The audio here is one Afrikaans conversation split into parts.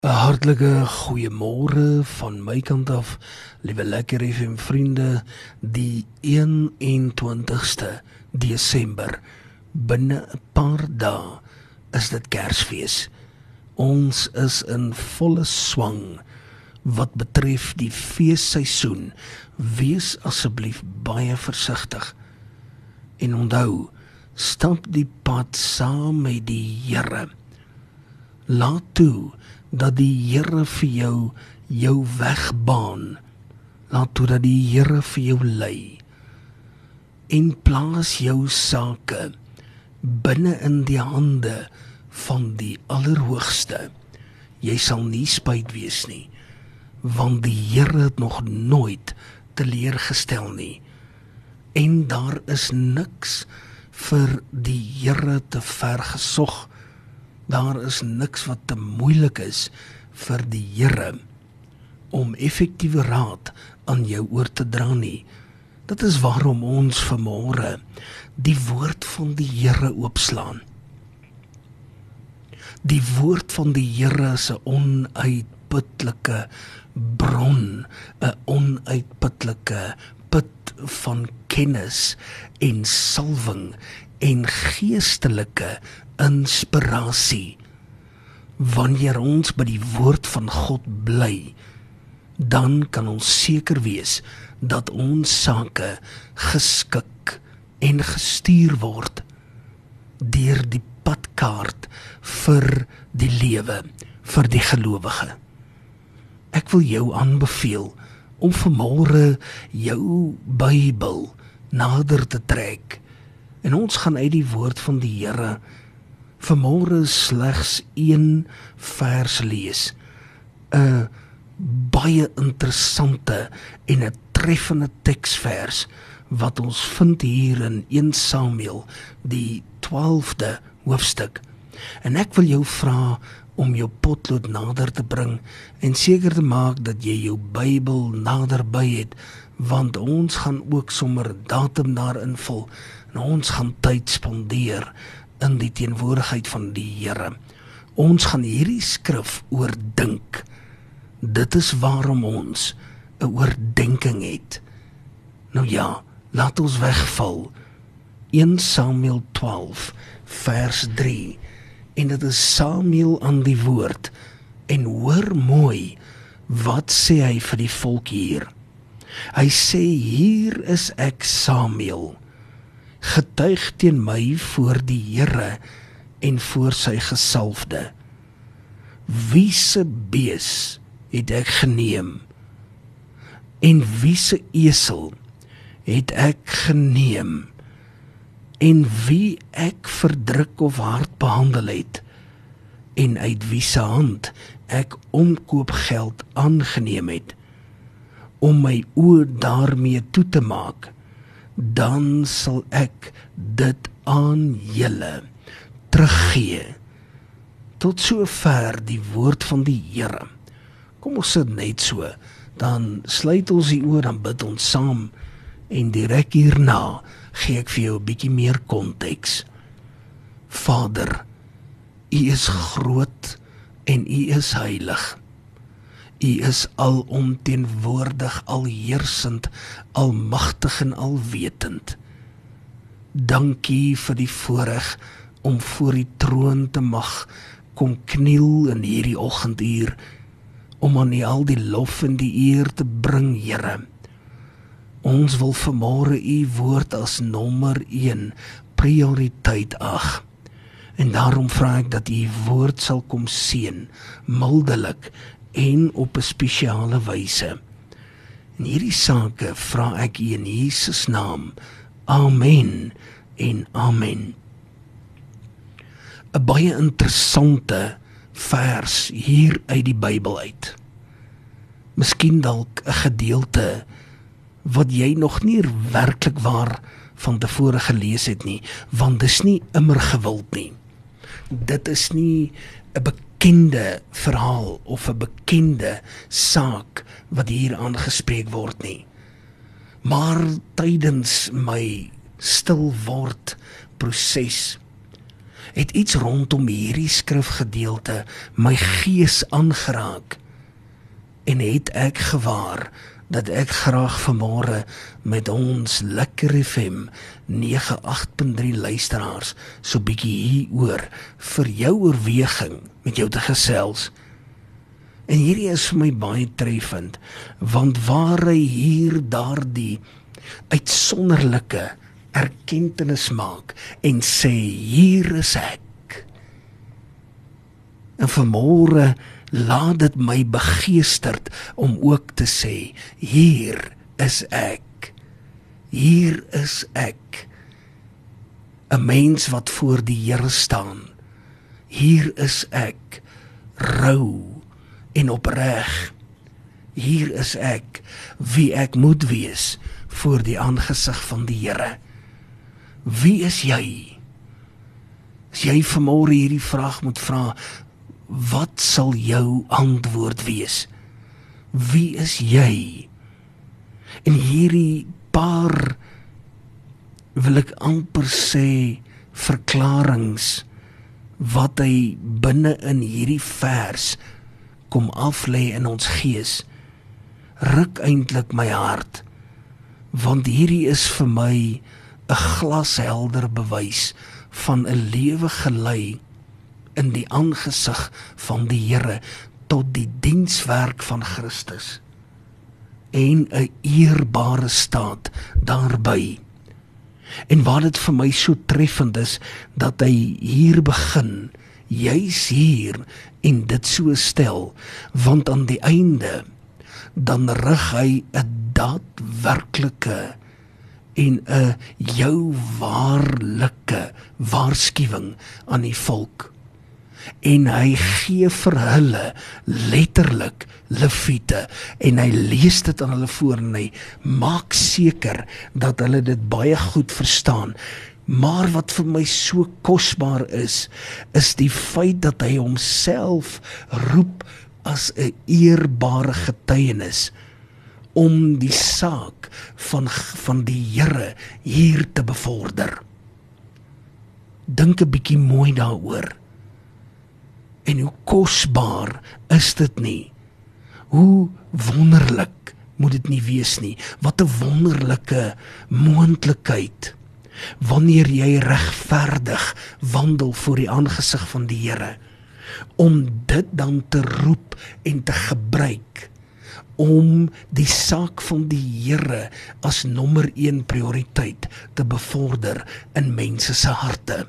'n Hartlike goeiemôre van my kant af, liewe Lekker FM vriende, die 21ste Desember. Binne 'n paar dae is dit Kersfees. Ons is in volle swang wat betref die feesseisoen. Wees asseblief baie versigtig. En onthou, stap die pad saam met die Here. Laat toe dat die Here vir jou weg baan. Laat toe dat die Here vir jou lei. En plaas jou sake binne in die hande van die Allerhoogste. Jy sal nie spyt wees nie, want die Here het nog nooit teleurgestel nie. En daar is niks vir die Here te ver gesog. Daar is niks wat te moeilik is vir die Here om effektiewe raad aan jou oor te dra nie. Dit is waarom ons vanmôre die woord van die Here oopslaan. Die woord van die Here is 'n onuitputlike bron, 'n onuitputlike put van kennis en salwing en geestelike inspirasie. Wanneer ons by die woord van God bly, dan kan ons seker wees dat ons sake geskik en gestuur word deur die padkaart vir die lewe, vir die gelowige. Ek wil jou aanbeveel om vanmôre jou Bybel nader te trek. En ons gaan uit die woord van die Here vanmôre slegs 1 vers lees. 'n Baie interessante en 'n treffende teksvers wat ons vind hier in 1 Samuel, die 12de hoofstuk. En ek wil jou vra om jou potlood nader te bring en seker te maak dat jy jou Bybel naderby het, want ons gaan ook sommer datum daar invul en ons gaan tyd spandeer in die teenwoordigheid van die Here. Ons gaan hierdie skrif oordink. Dit is waarom ons 'n oordeenking het. Nou ja, laat ons wegval. 1 Samuel 12 vers 3. En dit is Samuel aan die woord. En hoor mooi, wat sê hy vir die volk hier? Hy sê, hier is ek Samuel, getuig teen my voor die Here en voor sy gesalfde. Wie se bees het ek geneem? En wie se esel het ek geneem? En wie ek verdruk of hard behandel het? En uit wie se hand ek omkoopgeld aangeneem het, om my oë daarmee toe te maak, dan sal ek dit aan julle teruggee. Tot sover die woord van die Here. Kom ons sit net so, dan sluit ons die oë, dan bid ons saam, en direk hierna gee ek vir jou 'n bietjie meer konteks. Vader, U is groot en U is heilig. U is alomteenwoordig, alheersend, almagtig en alwetend. Dankie vir die voorreg om voor die troon te mag kom kniel in hierdie oggenduur, om aan U al die lof en die eer te bring, Here. Ons wil vanmôre U woord as nommer 1 prioriteit ag. En daarom vra ek dat U woord sal kom seën, mildelik en op 'n spesiale wyse. En hierdie sake vra ek U in Jesus naam. Amen en amen. 'n Baie interessante vers hier uit die Bybel uit. Miskien dalk 'n gedeelte wat jy nog nie werklik waar van tevore gelees het nie, want dis nie immer gewild nie. Dit is nie 'n bekende verhaal of 'n bekende saak wat hier aangespreek word nie. Maar tydens my stil word proses het iets rondom hierdie skrifgedeelte my gees aangeraak en het ek gewaar dat ek graag vanmôre met ons Lekker FM 98.3 luisteraars so bietjie hieroor vir jou oorweging met jou te gesels. En hierdie is vir my baie treffend, want waar hy hier daardie uitsonderlike erkentenis maak en sê, hier is ek. En vanmôre laat dit my begeesterd om ook te sê, hier is ek. Hier is ek. 'n mens wat voor die Here staan. Hier is ek, rou en opreg. Hier is ek, wie ek moet wees voor die aangesig van die Here. Wie is jy? As jy vanmôre hierdie vraag moet vra, wat sal jou antwoord wees? Wie is jy? En hierdie paar, wil ek amper sê, verklarings, wat hy binne in hierdie vers kom aflê in ons gees, ruk eintlik my hart, want hierdie is vir my 'n glashelder bewys van 'n lewe gelei in die aangesig van die Here tot die dienswerk van Christus en 'n eerbare staat daarby. En wat dit vir my so treffend is, dat hy hier begin, juis hier, en dit so stel, want aan die einde, dan rig hy 'n daadwerklike en 'n jou waarlike waarskuwing aan die volk. En hy gee vir hulle letterlik leviete, en hy lees dit aan hulle voor, en hy maak seker dat hulle dit baie goed verstaan. Maar wat vir my so kosbaar is die feit dat hy homself roep as 'n eerbare getuienis, om die saak van die Here hier te bevorder. Dink 'n bietjie mooi daaroor. En hoe kosbaar is dit nie? Hoe wonderlik moet dit nie wees nie? Wat 'n wonderlike moontlikheid, wanneer jy regverdig wandel voor die aangesig van die Here, om dit dan te roep en te gebruik, om die saak van die Here as nommer 1 prioriteit te bevorder in mense se harte.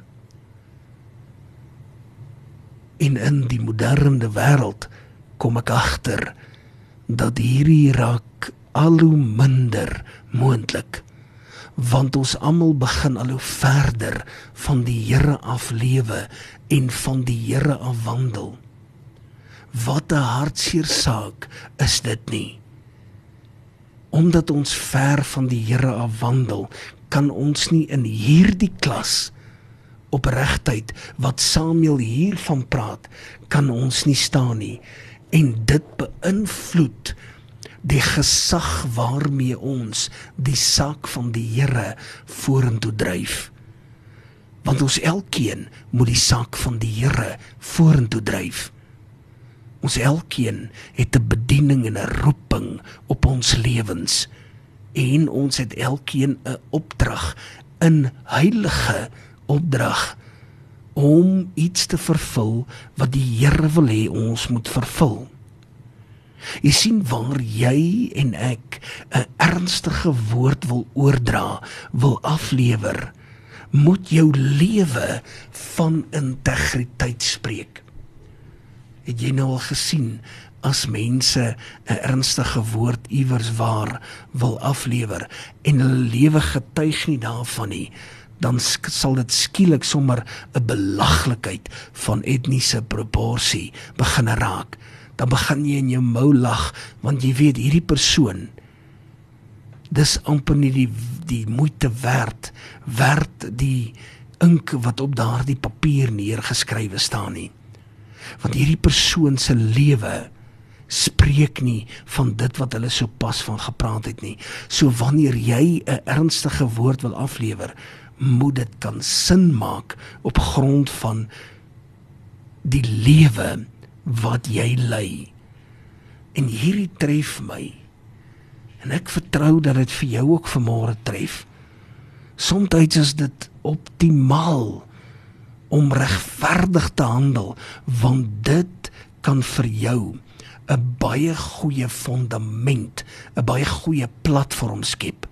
En in die moderne wêreld kom ek agter dat hierdie raak al hoe minder moontlik, want ons almal begin al hoe verder van die Here af lewe en van die Here af wandel. Wat 'n hartseer saak is dit nie? Omdat ons ver van die Here af wandel, kan ons nie in hierdie klas opregtheid wat Samuel hiervan praat, kan ons nie staan nie. En dit beïnvloed die gesag waarmee ons die saak van die Here vorentoe dryf. Want ons elkeen moet die saak van die Here vorentoe dryf. Ons elkeen het 'n bediening en 'n roeping op ons lewens, en ons het elkeen 'n opdrag, 'n heilige opdrag, om iets te vervul wat die Here wil hê ons moet vervul. Jy sien, waar jy en ek 'n ernstige woord wil oordra, wil aflewer, moet jou lewe van integriteit spreek. Het jy nou al gesien, as mense 'n ernstige woord iewers waar wil aflewer, en hulle lewe getuig nie daarvan nie, dan sal dit skielik sommer 'n belaglikheid van etniese proporsie begin raak. Dan begin jy in jou mou lag, want jy weet, hierdie persoon, dis amper nie die moeite werd die ink wat op daardie papier neergeskrywe staan nie. Want hierdie persoon se lewe spreek nie van dit wat hulle so pas van gepraat het nie. So wanneer jy 'n ernstige woord wil aflewer, moet dit kan sin maak op grond van die lewe wat jy lei. En hierdie tref my. En ek vertrou dat dit vir jou ook vanmôre tref. Somstyds is dit optimaal om regverdig te handel, want dit kan vir jou 'n baie goeie fondament, 'n baie goeie platform skep.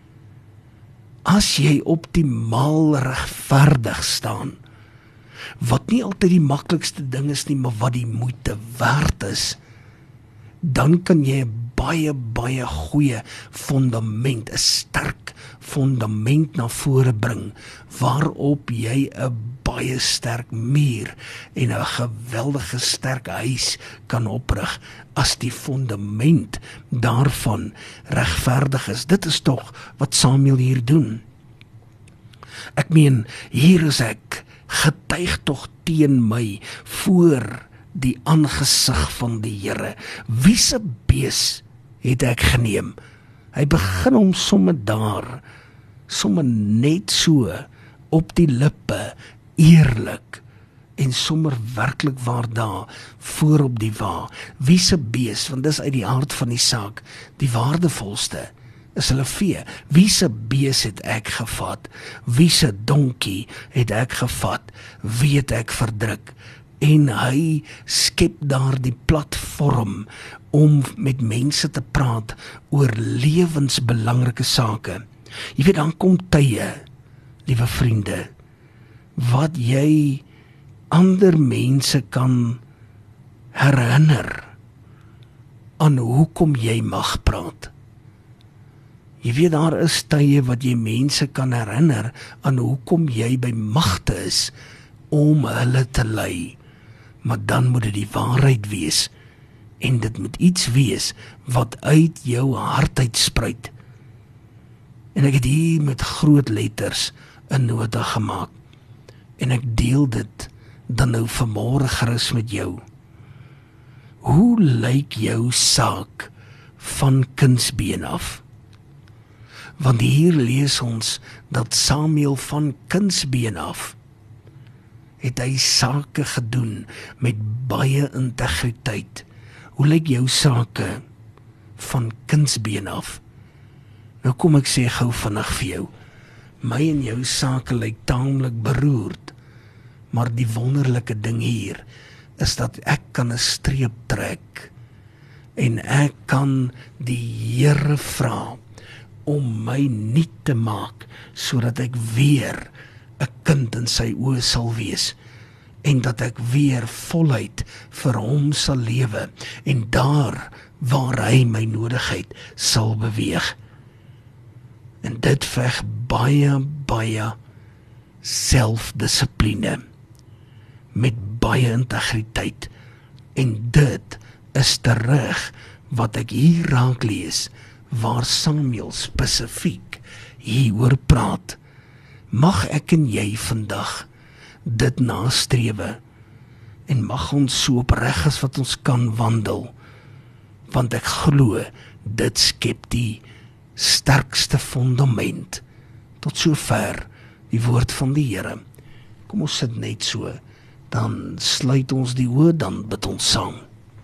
As jy optimaal regverdig staan, wat nie altyd die maklikste ding is nie, maar wat die moeite werd is, dan kan jy 'n baie goeie fondament, 'n sterk fondament na vore bring, waarop jy 'n baie sterk muur en 'n geweldige sterk huis kan oprig, as die fondament daarvan regverdig is. Dit is tog wat Samuel hier doen. Ek meen, hier is ek, getuig tog teen my, voor die aangesig van die Here. Wie se bees het ek geneem? Hy begin hom sommer net so op die lippe, eerlik, en sommer werklik waar daar, voor op die wa. Wie se bees, want dis uit die aard van die saak, die waardevolste, is hulle vee. Wie se bees het ek gevat? Wie se donkie het ek gevat? Wie het ek verdruk? En hy skep daar die platform om met mense te praat oor lewensbelangrike sake. Jy weet, dan kom tye, liewe vriende, wat jy ander mense kan herinner aan hoekom jy mag praat. Jy weet, daar is tye wat jy mense kan herinner aan hoekom jy by magte is om hulle te lei. Maar dan moet dit die waarheid wees, en dit moet iets wees wat uit jou hart uitspruit. En ek het hier met groot letters 'n nota gemaak, en ek deel dit dan nou vanmôre gerus met jou. Hoe lyk jou saak van kindsbeen af? Want hier lees ons dat Samuel van kindsbeen af het hy sake gedoen met baie integriteit. Hoe lyk jou sake van kindsbeen af? Nou kom ek sê gou vinnig vir jou, my en jou sake lyk taamlik beroerd, maar die wonderlike ding hier is dat ek kan 'n streep trek en ek kan die Here vra om my nuut te maak, sodat ek weer 'n kind in sy oë sal wees, en dat ek weer voluit vir hom sal lewe, en daar waar hy my nodigheid sal beweeg. En dit veg baie selfdissipline, met baie integriteit, en dit is terug wat ek hier raak lees, waar Samuel spesifiek hieroor praat. Mag ek en jy vandag dit nastrewe, en mag ons so opreg as wat ons kan wandel, want ek glo dit skep die sterkste fondament. Tot sover die woord van die Here. Kom ons sit net so, dan sluit ons die oë, dan bid ons saam.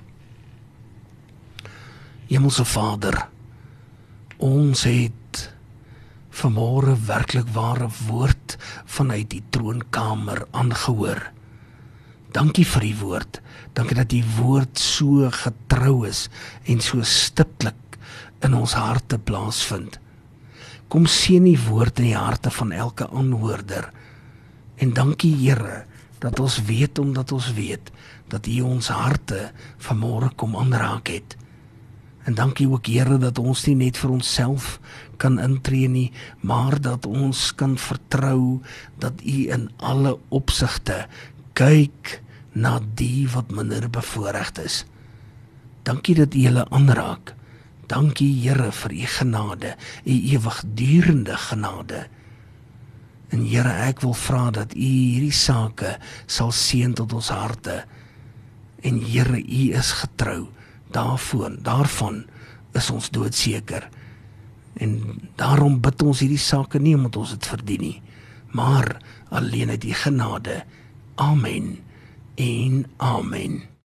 Hemelse Vader, ons het vanmôre werklik ware woord vanuit die troonkamer aangehoor. Dankie vir die woord. Dankie dat die woord so getrou is en so stiptelik in ons harte plaasvind. Kom seën die woord in die harte van elke aanhoorder. En dankie Here, dat ons weet omdat ons weet, dat U ons harte vanmôre kom aanraak het. En dankie ook Here, dat ons nie net vir onsself kan intree nie, maar dat ons kan vertrou, dat U in alle opsigte kyk na die wat minder bevoorreg is. Dankie dat U hulle aanraak. Dankie Here vir U genade, U ewigdurende genade. En Here, ek wil vra dat U hierdie sake sal seën tot ons harte. En Here, U is getrou. Daarvan is ons doodseker. En daarom bid ons hierdie sake nie omdat ons dit verdien nie, maar alleen uit die genade. Amen en amen.